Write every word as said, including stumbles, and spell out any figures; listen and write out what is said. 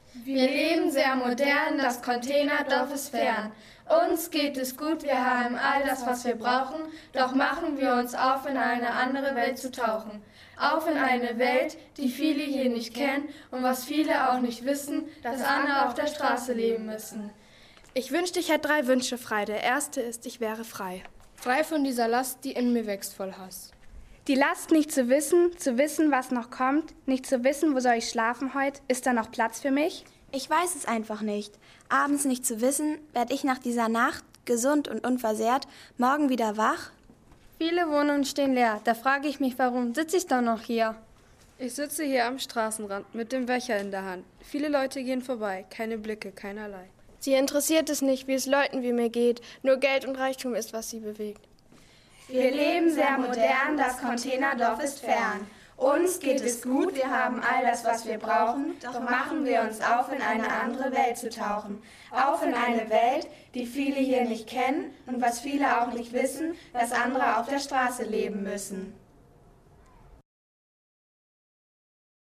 Wir leben sehr modern, das Containerdorf ist fern. Uns geht es gut, wir haben all das, was wir brauchen, doch machen wir uns auf, in eine andere Welt zu tauchen. Auf in eine Welt, die viele hier nicht kennen und was viele auch nicht wissen, dass andere auf der Straße leben müssen. Ich wünschte, ich hätte drei Wünsche frei. Der erste ist, ich wäre frei. Frei von dieser Last, die in mir wächst, voll Hass. Die Last, nicht zu wissen, zu wissen, was noch kommt, nicht zu wissen, wo soll ich schlafen heute, ist da noch Platz für mich? Ich weiß es einfach nicht. Abends nicht zu wissen, werd ich nach dieser Nacht, gesund und unversehrt, morgen wieder wach? Viele Wohnungen stehen leer, da frage ich mich, warum sitze ich da noch hier? Ich sitze hier am Straßenrand mit dem Becher in der Hand. Viele Leute gehen vorbei, keine Blicke, keinerlei. Sie interessiert es nicht, wie es Leuten wie mir geht, nur Geld und Reichtum ist, was sie bewegt. Wir leben sehr modern, das Containerdorf ist fern. Uns geht es gut, wir haben all das, was wir brauchen, doch machen wir uns auf, in eine andere Welt zu tauchen. Auf in eine Welt, die viele hier nicht kennen und was viele auch nicht wissen, dass andere auf der Straße leben müssen.